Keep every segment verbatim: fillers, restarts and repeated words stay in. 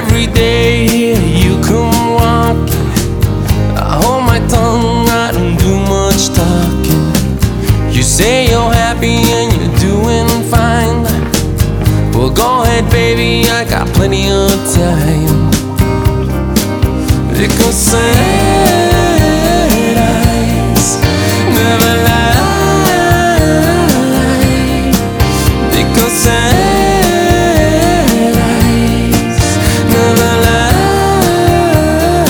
every day you come walking, I hold my tongue, I don't do much talking. You say you're happy and you're doing fine. Well, go ahead, baby, I got plenty of time. Because sad eyes never lie. Because sad eyes never lie.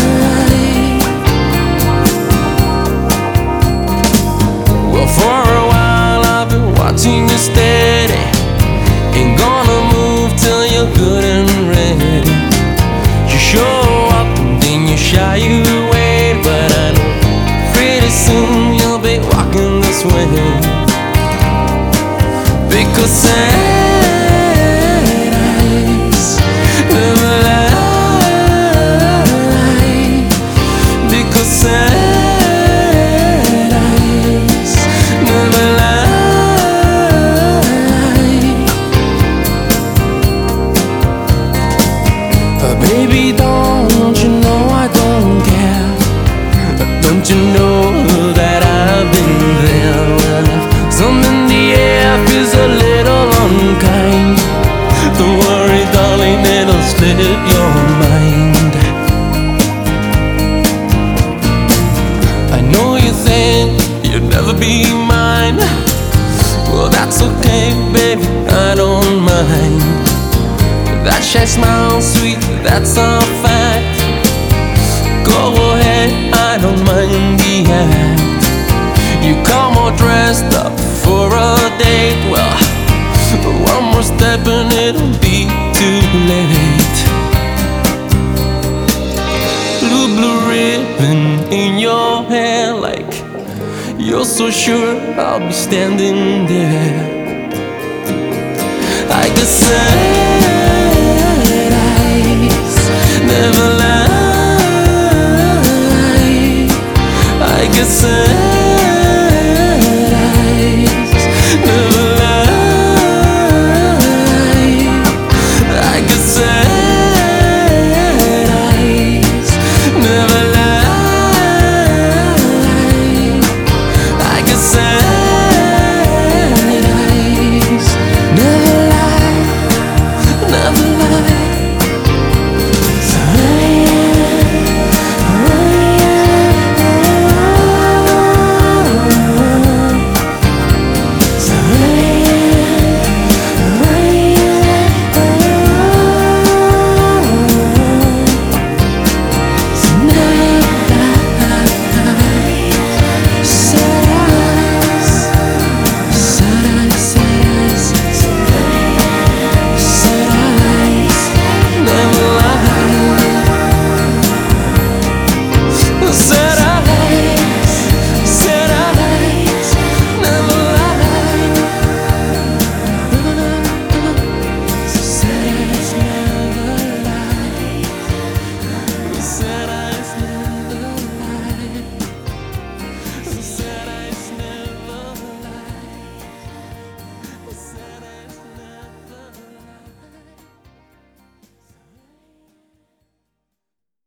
Well, for a while I've been watching you steady. Ain't gonna move till you're good and ready. You show up and then you shy away, but I know pretty soon you'll be walking this way. Because sad eyes never lie. Because sad eyes never lie. But baby, don't you know I don't care? Don't you know that I've been there? Something in the air feels a little unkind. Don't worry, darling, it'll slip your mind. I know you think you'll never be mine. Well, that's okay, baby, I don't mind. That shy smile, sweet, that's a fact. Go ahead, I don't mind the act. You come all dressed up for a date. Well, one more step and it'll be too late. Blue, blue ribbon in your hair, like you're so sure I'll be standing there. I guess sad eyes never lie. I guess sad